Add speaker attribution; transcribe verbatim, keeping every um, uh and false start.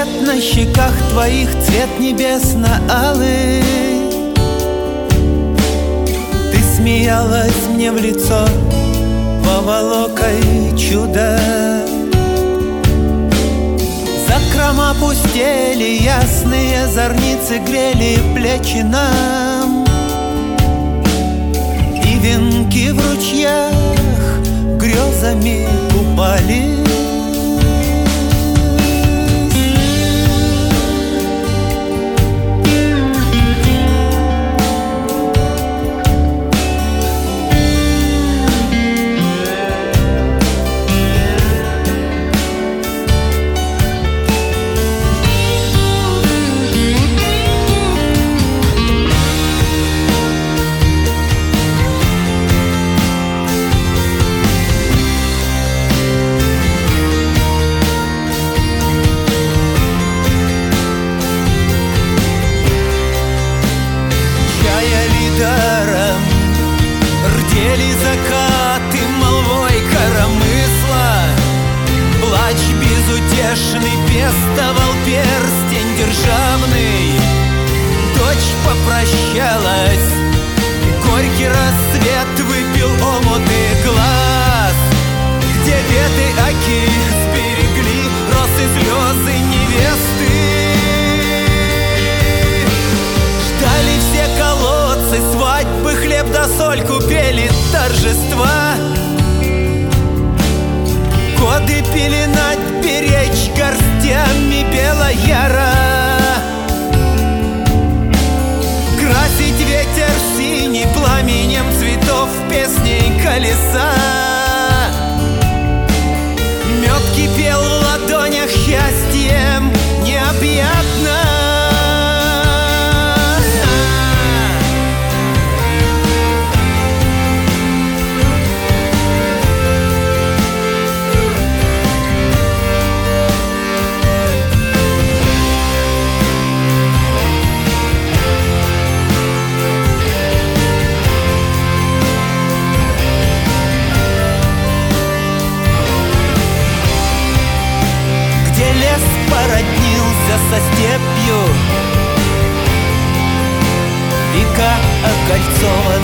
Speaker 1: Цвет на щеках твоих, цвет небесно-алый. Ты смеялась мне в лицо поволокой чуда. Закрома пустели, ясные зорницы грели плечи нам, и венки в ручьях грезами купались. Рдели закаты молвой коромысла, плач безутешный пестовал перстень державный. Дочь попрощалась, горький рассвет выпил омуты глаз, где веты оки сберегли росы слезы невесты. Ждали все колодцы, свадьбы, хлеб да соль, купели торжества. Годы пеленать, беречь горстями белояра, красить ветер синий пламенем цветов песней колеса. Мед кипел в ладонях счастьем необъятно. Породнился со степью, река окольцована